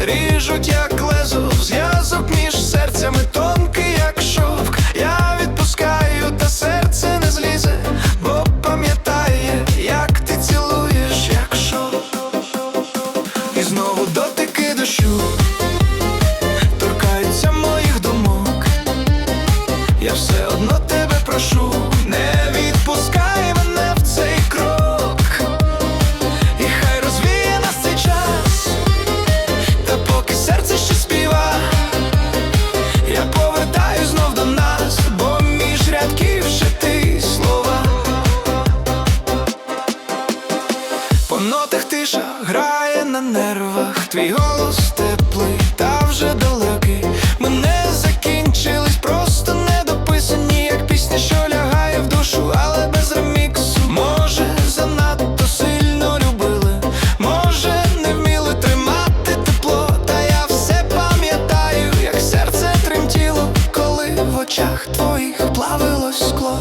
ріжуть, як лезо, зв'язок між серцями тонкий, як шовк. Я відпускаю, та серце не злізе, бо пам'ятає, як ти цілуєш, як шов. І знову дотики дощу торкаються моїх думок. Я все одно тебе прошу, не відпускай мене в цей крок. І хай розвіє нас цей час, та поки серце ще співа, я повертаю знов до нас, бо між рядків ще ти слова. По нотах тиша грає на нервах, твій голос теплий, та вже далекий. Ми не закінчились, просто недописані, як пісня, що лягає в душу, але без реміксу. Може, занадто сильно любили, може, не вміли тримати тепло. Та я все пам'ятаю, як серце тремтіло, коли в очах твоїх плавилось скло.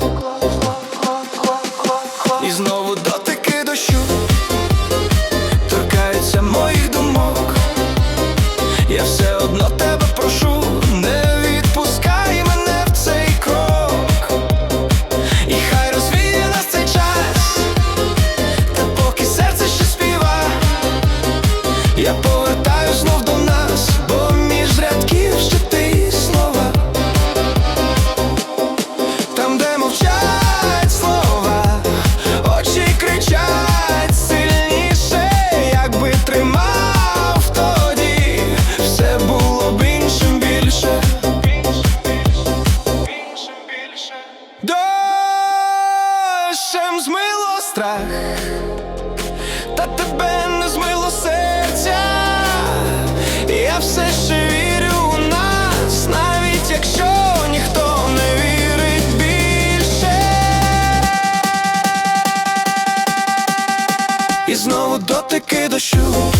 І знову дотики дощу торкаються моїх думок. Я все одно тебе прошу, не відпускай мене в цей крок. І хай розвіє нас цей час, та поки серце ще співа, я повертаю знов до нас, бо між рядків ще ти слова. Там, де мовчать слова, очі кричать сильніше. Якби тримав тоді, все було б іншим більше. Дощем змило страх, та тебе не змило серця. Я все ще вірю у нас, навіть якщо ніхто не вірить більше. І знову дотики дощу